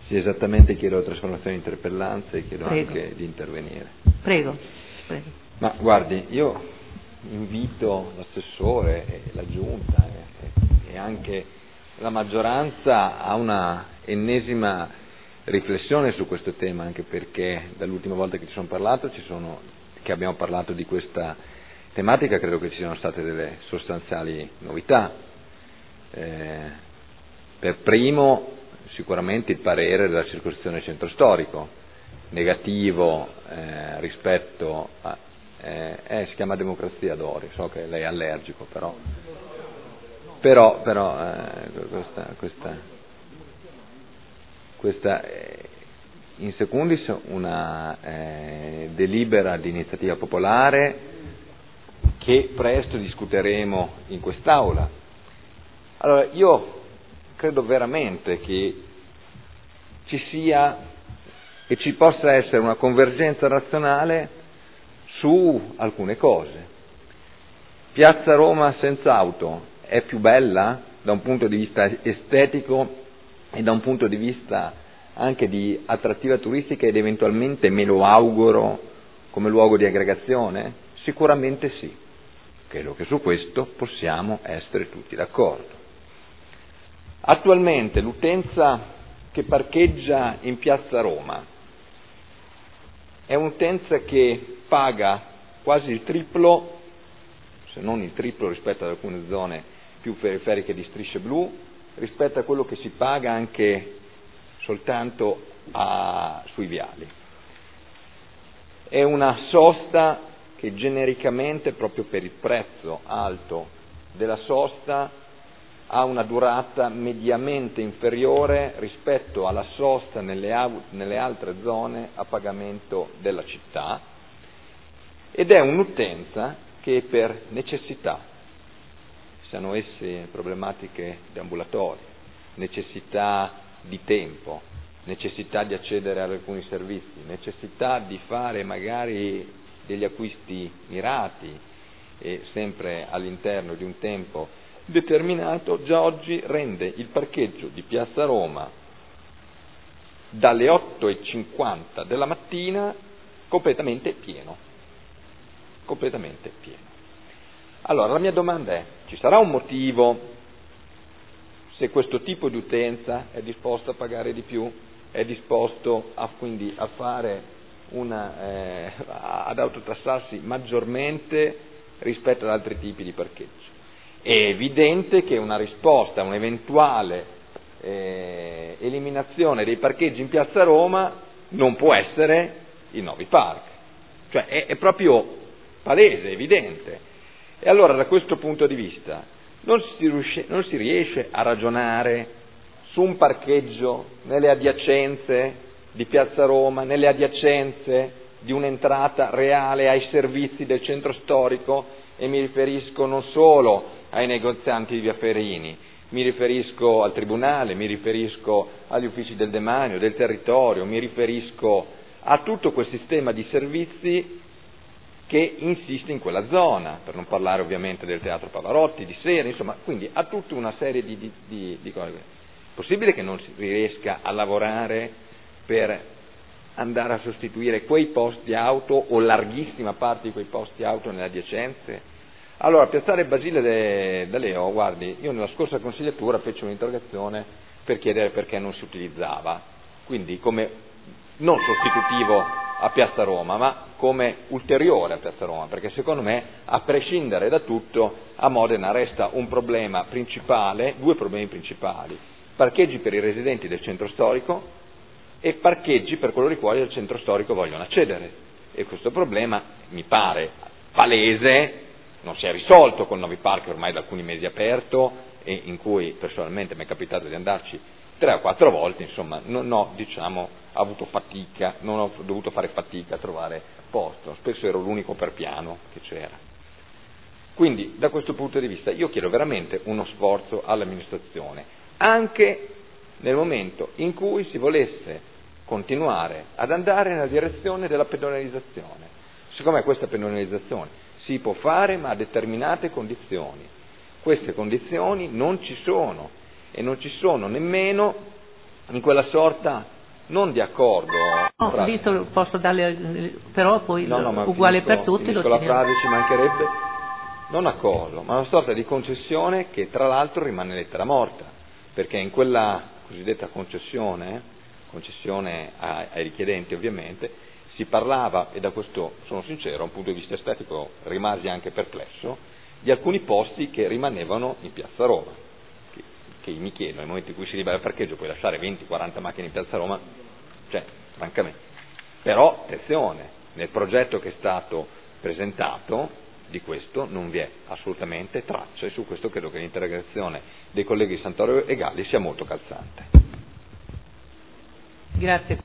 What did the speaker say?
Sì, esattamente, chiedo la trasformazione in interpellanza e chiedo Prego. anche di intervenire. Prego. Ma guardi, io invito l'assessore e la giunta e anche la maggioranza a una ennesima riflessione su questo tema, anche perché dall'ultima volta che che abbiamo parlato di questa tematica credo che ci siano state delle sostanziali novità. Per primo sicuramente il parere della circoscrizione centro storico, negativo rispetto a si chiama democrazia Dori, so che lei è allergico, però questa in secundis una delibera di iniziativa popolare che presto discuteremo in quest'Aula. Allora, io credo veramente che ci sia e ci possa essere una convergenza razionale su alcune cose. Piazza Roma senza auto è più bella da un punto di vista estetico e da un punto di vista anche di attrattiva turistica ed eventualmente me lo auguro come luogo di aggregazione? Sicuramente sì. Credo che su questo possiamo essere tutti d'accordo. Attualmente l'utenza che parcheggia in Piazza Roma è un'utenza che paga quasi il triplo, se non il triplo rispetto ad alcune zone più periferiche di Strisce Blu, rispetto a quello che si paga anche soltanto sui viali. È una sosta che genericamente, proprio per il prezzo alto della sosta, ha una durata mediamente inferiore rispetto alla sosta nelle altre zone a pagamento della città, ed è un'utenza che per necessità, siano esse problematiche di ambulatorio, necessità di tempo, necessità di accedere ad alcuni servizi, necessità di fare magari degli acquisti mirati e sempre all'interno di un tempo determinato, già oggi rende il parcheggio di Piazza Roma dalle 8:50 della mattina completamente pieno. Completamente pieno. Allora la mia domanda è: ci sarà un motivo se questo tipo di utenza è disposto a pagare di più, è disposto quindi a fare ad autotassarsi maggiormente rispetto ad altri tipi di parcheggio? È evidente che una risposta a un'eventuale eliminazione dei parcheggi in Piazza Roma non può essere il Novi Park, cioè è proprio palese, evidente. E allora da questo punto di vista non si riesce a ragionare su un parcheggio nelle adiacenze di Piazza Roma, nelle adiacenze di un'entrata reale ai servizi del centro storico, e mi riferisco non solo ai negozianti di via Ferini, mi riferisco al Tribunale, mi riferisco agli uffici del demanio, del territorio, mi riferisco a tutto quel sistema di servizi che insiste in quella zona, per non parlare ovviamente del Teatro Pavarotti, di sera, insomma, quindi a tutta una serie di cose. È possibile che non si riesca a lavorare per andare a sostituire quei posti auto o larghissima parte di quei posti auto nelle adiacenze? Allora, Piazzale Basile de Leo, guardi, io nella scorsa consigliatura feci un'interrogazione per chiedere perché non si utilizzava, quindi come non sostitutivo a Piazza Roma, ma come ulteriore a Piazza Roma, perché secondo me, a prescindere da tutto, a Modena resta un problema principale, due problemi principali: parcheggi per i residenti del centro storico e parcheggi per coloro i quali al centro storico vogliono accedere. E questo problema mi pare palese, non si è risolto col Novi Park, ormai da alcuni mesi aperto, e in cui personalmente mi è capitato di andarci 3 o 4 volte, insomma, non ho dovuto fare fatica a trovare posto, spesso ero l'unico per piano che c'era. Quindi da questo punto di vista io chiedo veramente uno sforzo all'amministrazione, anche nel momento in cui si volesse continuare ad andare nella direzione della pedonalizzazione. Siccome questa pedonalizzazione si può fare ma a determinate condizioni, queste condizioni non ci sono, e non ci sono nemmeno in quella sorta non di accordo. Ho visto, posso darle, però poi uguale per tutti lo la frase, ci mancherebbe, non accordo, ma una sorta di concessione che tra l'altro rimane lettera morta, perché in quella cosiddetta concessione ai richiedenti ovviamente, si parlava, e da questo sono sincero, da un punto di vista estetico rimasi anche perplesso, di alcuni posti che rimanevano in Piazza Roma, che mi chiedo, nel momento in cui si libera il parcheggio puoi lasciare 20-40 macchine in Piazza Roma, cioè, francamente. Però, attenzione, nel progetto che è stato presentato di questo non vi è assolutamente traccia, e su questo credo che l'integrazione dei colleghi Santoro e Galli sia molto calzante. Grazie.